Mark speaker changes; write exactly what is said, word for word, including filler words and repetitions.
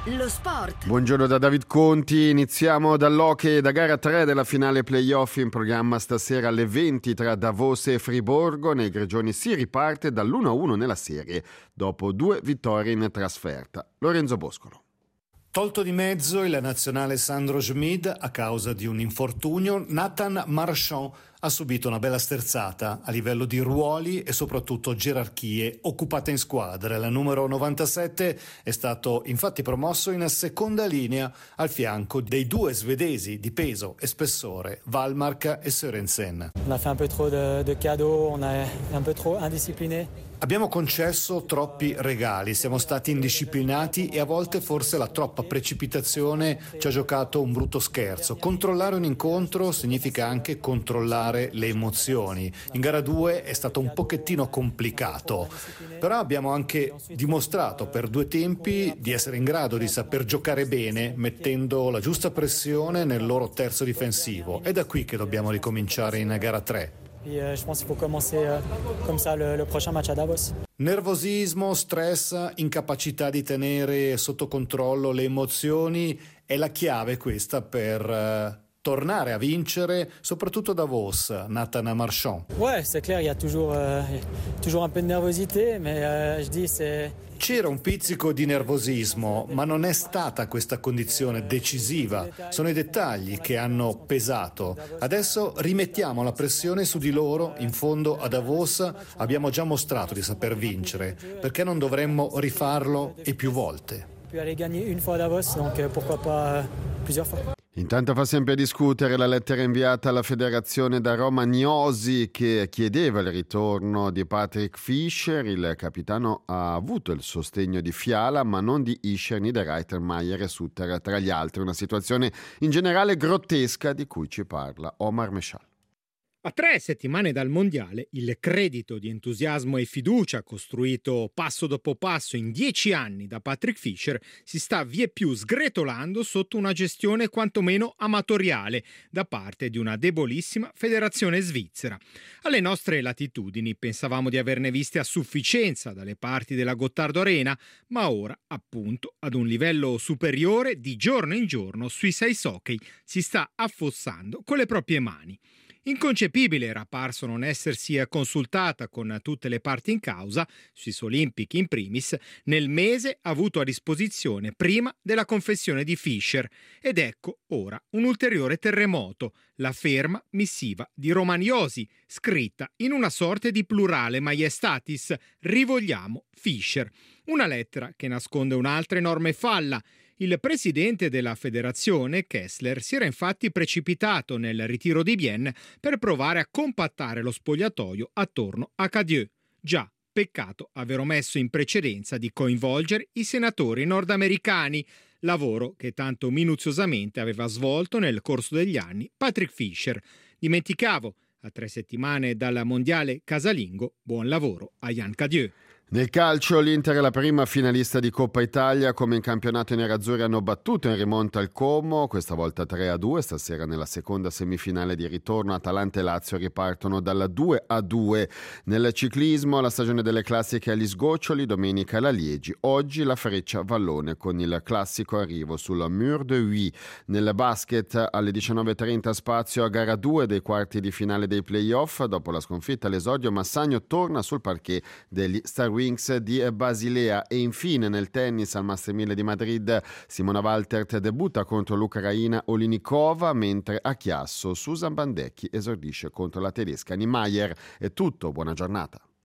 Speaker 1: Lo sport.
Speaker 2: Buongiorno da David Conti, iniziamo dall'hockey, da gara tre della finale playoff in programma stasera alle venti tra Davos e Friburgo. Nei Grigioni si riparte dall'uno a uno nella serie, dopo due vittorie in trasferta. Lorenzo Boscolo.
Speaker 3: Tolto di mezzo il nazionale Sandro Schmid a causa di un infortunio, Nathan Marchand ha subito una bella sterzata a livello di ruoli e soprattutto gerarchie occupate in squadra. La numero novantasette è stato infatti promosso in seconda linea al fianco dei due svedesi di peso e spessore, Wallmark e Sørensen.
Speaker 4: On a fait un peu trop de, de cadeaux, on est un peu trop indiscipliné.
Speaker 3: Abbiamo concesso troppi regali, siamo stati indisciplinati e a volte forse la troppa precipitazione ci ha giocato un brutto scherzo. Controllare un incontro significa anche controllare le emozioni. In gara due è stato un pochettino complicato, però abbiamo anche dimostrato per due tempi di essere in grado di saper giocare bene, mettendo la giusta pressione nel loro terzo difensivo. È da qui che dobbiamo ricominciare in gara tre.
Speaker 4: Puis euh, je pense qu'il faut commencer euh, comme ça le, le prochain match à Davos.
Speaker 3: Nervosismo, stress, incapacità di tenere sotto controllo le emozioni è la chiave questa per uh, tornare a vincere, soprattutto Davos, Nathan Marchand.
Speaker 4: Ouais, c'est clair, il y a toujours, euh, toujours un peu de nervosité, mais euh, je dis c'est...
Speaker 3: C'era un pizzico di nervosismo, ma non è stata questa condizione decisiva. Sono i dettagli che hanno pesato. Adesso rimettiamo la pressione su di loro. In fondo a Davos abbiamo già mostrato di saper vincere. Perché non dovremmo rifarlo e più volte?
Speaker 4: Puis aller gagner une fois à Davos, donc euh, pourquoi pas euh, plusieurs fois.
Speaker 2: Intanto fa sempre discutere la lettera inviata alla federazione da Romagnosi che chiedeva il ritorno di Patrick Fischer. Il capitano ha avuto il sostegno di Fiala ma non di Ischer, Niederreiter, Maier e Sutter tra gli altri. Una situazione in generale grottesca di cui ci parla Omar Meshal.
Speaker 5: A tre settimane dal mondiale, il credito di entusiasmo e fiducia costruito passo dopo passo in dieci anni da Patrick Fischer si sta vieppiù sgretolando sotto una gestione quantomeno amatoriale da parte di una debolissima federazione svizzera. Alle nostre latitudini pensavamo di averne viste a sufficienza dalle parti della Gottardo Arena, ma ora, appunto, ad un livello superiore, di giorno in giorno sui sei hockey si sta affossando con le proprie mani. Inconcepibile era parso non essersi consultata con tutte le parti in causa, Swiss Olympic in primis, nel mese avuto a disposizione prima della confessione di Fischer. Ed ecco ora un ulteriore terremoto, la ferma missiva di Romagnosi, scritta in una sorte di plurale maiestatis, rivogliamo Fischer. Una lettera che nasconde un'altra enorme falla. Il presidente della federazione, Kessler, si era infatti precipitato nel ritiro di Bienne per provare a compattare lo spogliatoio attorno a Cadieux. Già, peccato aver omesso in precedenza di coinvolgere i senatori nordamericani, lavoro che tanto minuziosamente aveva svolto nel corso degli anni Patrick Fischer. Dimenticavo, a tre settimane dal mondiale casalingo, buon lavoro a Jan Cadieux.
Speaker 2: Nel calcio l'Inter è la prima finalista di Coppa Italia. Come in campionato i nerazzurri hanno battuto in rimonta il Como, questa volta tre a due. Stasera nella seconda semifinale di ritorno Atalanta e Lazio ripartono dalla due a due. Nel ciclismo la stagione delle classiche agli sgoccioli, domenica la Liegi, oggi la Freccia Vallone con il classico arrivo sul Mur de Huy. Nel basket alle diciannove e trenta spazio a gara due dei quarti di finale dei playoff. Dopo la sconfitta all'esordio Massagno torna sul parquet degli Star Wings di Basilea. E infine nel tennis al Master mille di Madrid Simona Waltert debutta contro l'ucraina Olinikova, mentre a Chiasso Susan Bandecchi esordisce contro la tedesca Niemeyer. È tutto, buona giornata.